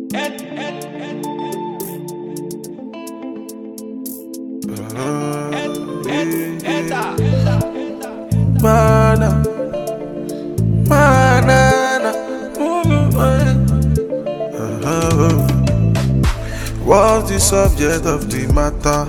Mana, mana, what's the subject of the matter?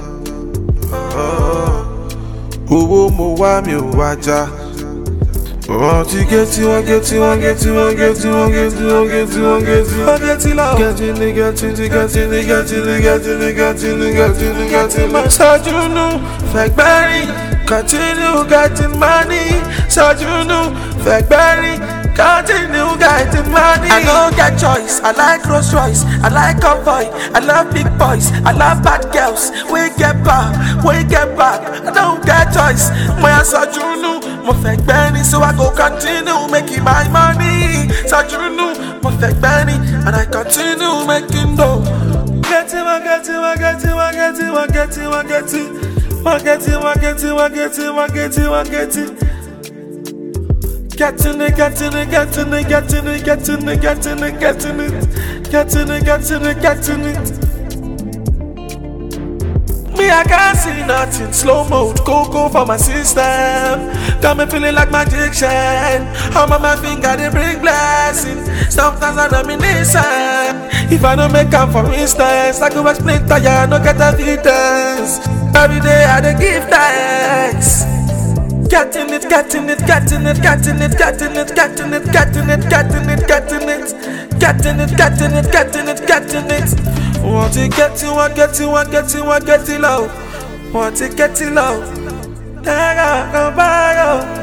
Owó mo wá mi ò wájà. Want to get you, want get you, want get you, want get you, want get you, want get you, want get you, want get you, love. Getting it, getting it, getting it, getting it, getting it, getting it, getting it, getting my sajunu, fake berry, continue getting money. Sajunu, fake berry, continue getting money. I don't get choice. I like Rolls Royce, I like convoy, I love big boys, I love bad girls. We get back, we get back. I don't get choice. My sajunu. Mo fake Benny, so I go continue making my money. Sajunu, mo fake Benny, and I continue making dough. Get it, get it, get it, get it, get it, get it, get it, get it, get it, get it. Getting it, getting it, getting it, getting it, getting it, getting it, getting it, getting it, getting it, getting it. Me, I can't see nothing. Slow mode, go for my system. Got me feeling like magician. I'm on my finger, they bring blessing. Sometimes I don't mean listen. If I don't make up for instance, I go explain to ya, no get evidence. Every day I dey give thanks. Getting it, getting it, getting it, getting it, getting it, getting it, getting it, getting it, getting it, getting it, getting it, getting it, getting it. Want to get you, want get you, want get you, want get you low. Want to get you low.